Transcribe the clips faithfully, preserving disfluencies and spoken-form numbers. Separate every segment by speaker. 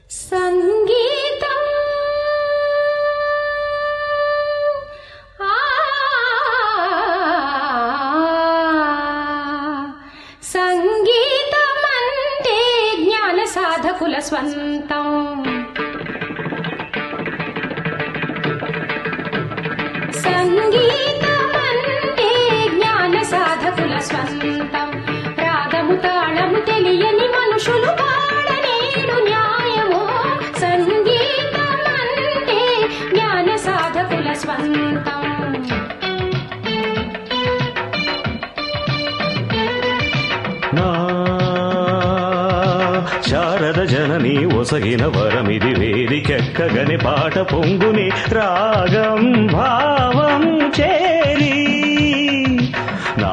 Speaker 1: సంగీతం సంగీతం అంటే జ్ఞాన సాధకుల స్వంతం. సంగీతం అంటే జ్ఞాన సాధకుల స్వంతం. రాగము తాళము తెలియని మనుషులు పాడనేడు న్యాయము. సంగీతం అంటే జ్ఞాన సాధకుల స్వంతం.
Speaker 2: శారద జనని ఒసగిన వరమిది వేదికెక్కగని పాట పొంగుని రాగం భావం చేరి. నా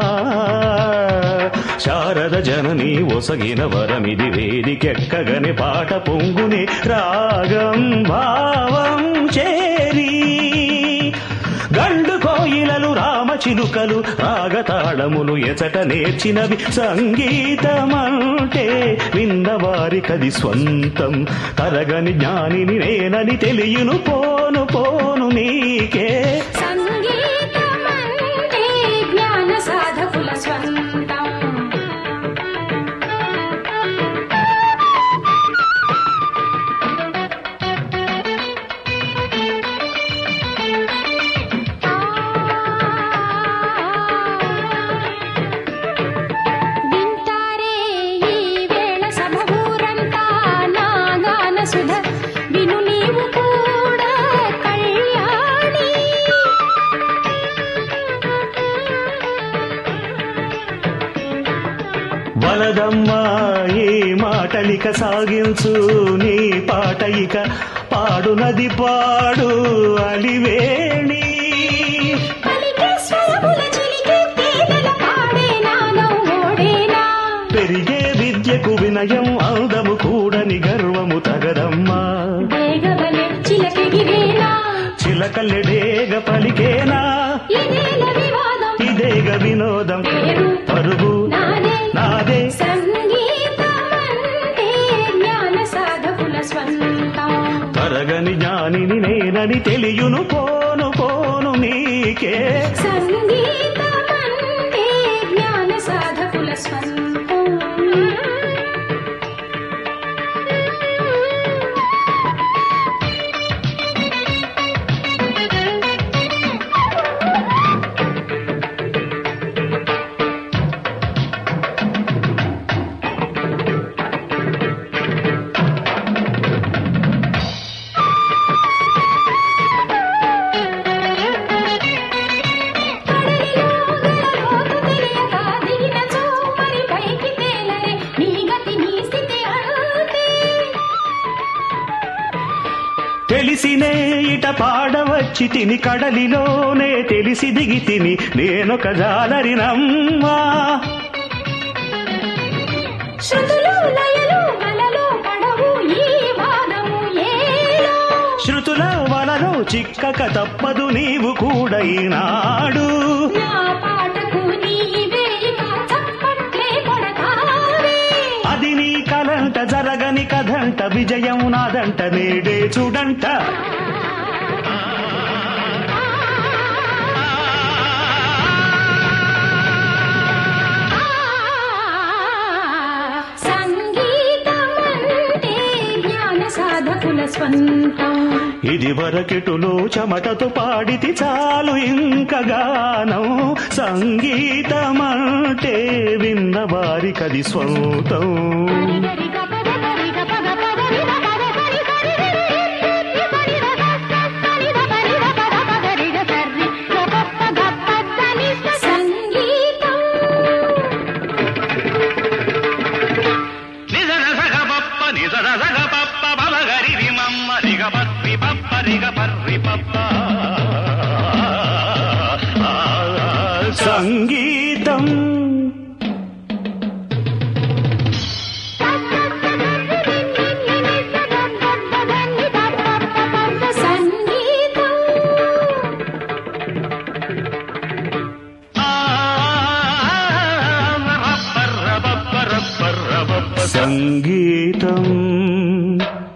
Speaker 2: శారద జనని ఒసగిన వరమిది వేదికెక్కగని పాట పొంగుని రాగం భావం చేరి. గండు కోయిలలు రామచిలుకలు రాగతాళములు ఎచట నేర్చినవి. సంగీతమంటే విన్నవారికది స్వంతం. తరగని జ్ఞానిని నేనని తెలియను పోను పోను నీకే.
Speaker 1: సంగీతమంటే జ్ఞాన సాధకుల స్వంతం.
Speaker 2: వలదమ్మా ఈ మాటలిక సాగించు నీ పాట ఇక పాడునది పాడు అలివేణి. పెరిగే విద్యకు వినయం అందము కూడని గర్వము తగదమ్మా. చిలకల్లెడేగ పలికేనా ఇదేగ వినోదం పరుగు నాదే. తరగని జ్ఞానిని నేనని తెలియను పోను పోను నీకే.
Speaker 1: సంగీతమంటే జ్ఞాన సాధకుల స్వంతం.
Speaker 2: తెలిసినే ఇట పాడవచ్చి తిని కడలిలోనే తెలిసి దిగి తిని నేనొక జాలరినమ్మా. శృతుల వలలో చిక్కక తప్పదు నీవు కూడా ఈనాడు. అది నీ కలంట జరగని కథంట విజయం నాదంట నేడే చూడంట.
Speaker 1: సంగీతమంటే జ్ఞాన సాధకుల స్వంతం.
Speaker 2: ఇది వరకెటులో చెమటతో పాడితి చాలు ఇంక గానం. సంగీతమంటే విన్న వారికది స్వంతం. సంగీతం సంగీతం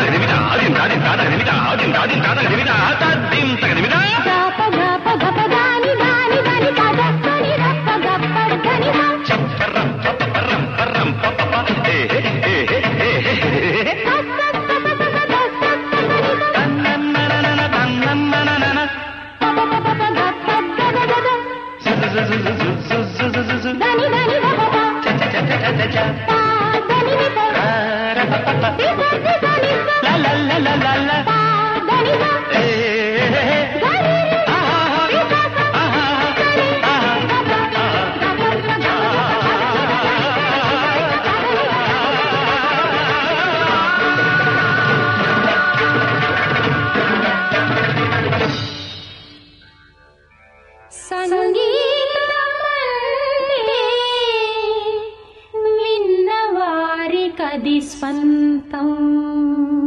Speaker 1: విన్నవారి కది స్వంతం